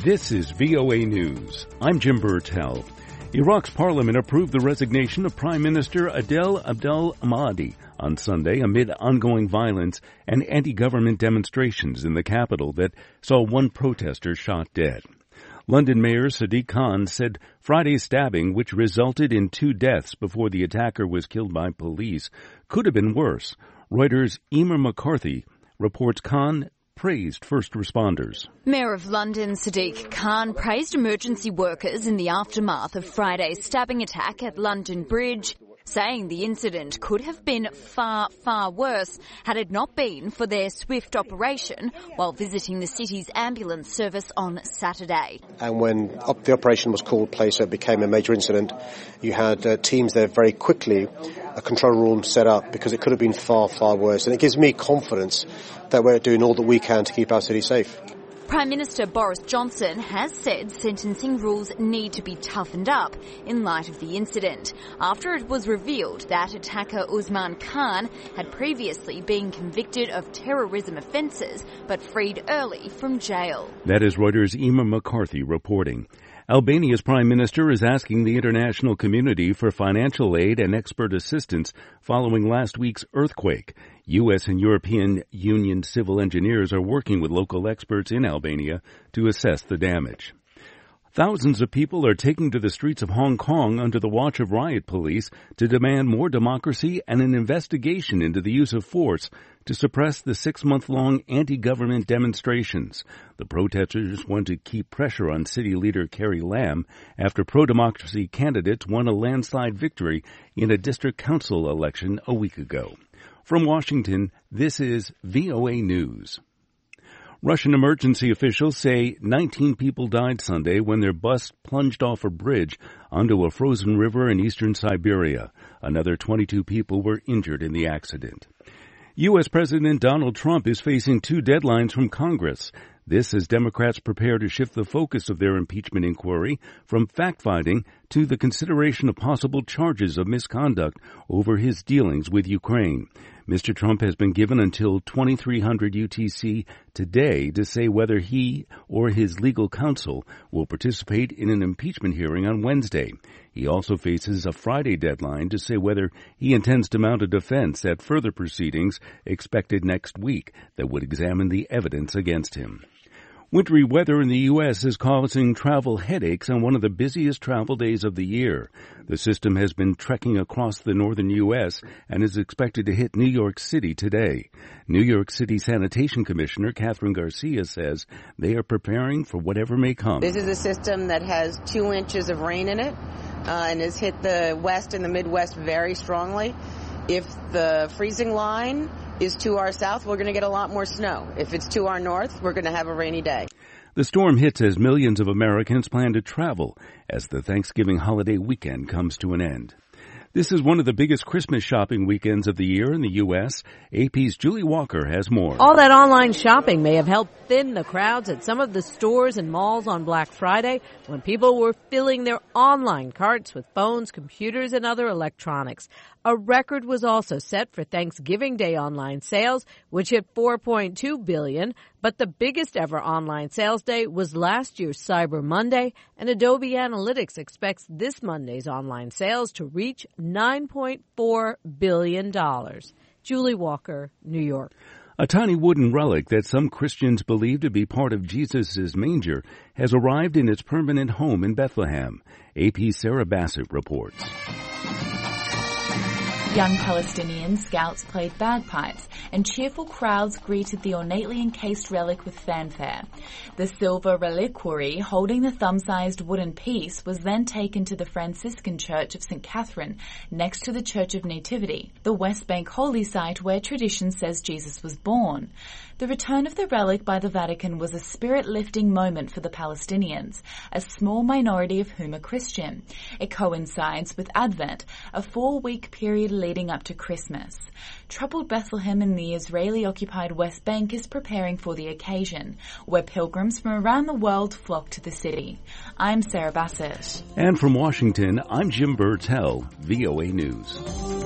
This is VOA News. I'm Jim Burtell. Iraq's parliament approved the resignation of Prime Minister Adel Abdel Mahdi on Sunday amid ongoing violence and anti-government demonstrations in the capital that saw one protester shot dead. London Mayor Sadiq Khan said Friday's stabbing, which resulted in 2 deaths before the attacker was killed by police, could have been worse. Reuters' Emer McCarthy reports Khan praised first responders. Mayor of London Sadiq Khan praised emergency workers in the aftermath of Friday's stabbing attack at London Bridge, saying the incident could have been far, far worse had it not been for their swift operation while visiting the city's ambulance service on Saturday. And when the operation was called place, it became a major incident. You had teams there very quickly, a control room set up because it could have been far, far worse. And it gives me confidence that we're doing all that we can to keep our city safe. Prime Minister Boris Johnson has said sentencing rules need to be toughened up in light of the incident, after it was revealed that attacker Usman Khan had previously been convicted of terrorism offences but freed early from jail. That is Reuters' Emer McCarthy reporting. Albania's prime minister is asking the international community for financial aid and expert assistance following last week's earthquake. U.S. and European Union civil engineers are working with local experts in Albania to assess the damage. Thousands of people are taking to the streets of Hong Kong under the watch of riot police to demand more democracy and an investigation into the use of force to suppress the 6-month-long anti-government demonstrations. The protesters want to keep pressure on city leader Carrie Lam after pro-democracy candidates won a landslide victory in a district council election a week ago. From Washington, this is VOA News. Russian emergency officials say 19 people died Sunday when their bus plunged off a bridge onto a frozen river in eastern Siberia. Another 22 people were injured in the accident. U.S. President Donald Trump is facing 2 deadlines from Congress. This as Democrats prepare to shift the focus of their impeachment inquiry from fact-finding to the consideration of possible charges of misconduct over his dealings with Ukraine. Mr. Trump has been given until 2300 UTC today to say whether he or his legal counsel will participate in an impeachment hearing on Wednesday. He also faces a Friday deadline to say whether he intends to mount a defense at further proceedings expected next week that would examine the evidence against him. Wintry weather in the U.S. is causing travel headaches on one of the busiest travel days of the year. The system has been trekking across the northern U.S. and is expected to hit New York City today. New York City Sanitation Commissioner Catherine Garcia says they are preparing for whatever may come. This is a system that has 2 inches of rain in it and has hit the west and the Midwest very strongly. If the freezing line is to our south, we're going to get a lot more snow. If it's to our north, we're going to have a rainy day. The storm hits as millions of Americans plan to travel as the Thanksgiving holiday weekend comes to an end. This is one of the biggest Christmas shopping weekends of the year in the U.S. AP's Julie Walker has more. All that online shopping may have helped thin the crowds at some of the stores and malls on Black Friday when people were filling their online carts with phones, computers, and other electronics. A record was also set for Thanksgiving Day online sales, which hit $4.2 billion, but the biggest ever online sales day was last year's Cyber Monday, and Adobe Analytics expects this Monday's online sales to reach $9.4 billion. Julie Walker, New York. A tiny wooden relic that some Christians believe to be part of Jesus' manger has arrived in its permanent home in Bethlehem. AP's Sarah Bassett reports. Young Palestinian scouts played bagpipes and cheerful crowds greeted the ornately encased relic with fanfare. The silver reliquary holding the thumb-sized wooden piece was then taken to the Franciscan Church of St. Catherine next to the Church of Nativity, the West Bank holy site where tradition says Jesus was born. The return of the relic by the Vatican was a spirit-lifting moment for the Palestinians, a small minority of whom are Christian. It coincides with Advent, a 4-week period leading up to Christmas. Troubled Bethlehem in the Israeli-occupied West Bank is preparing for the occasion, where pilgrims from around the world flock to the city. I'm Sarah Bassett. And from Washington, I'm Jim Burtell, VOA News.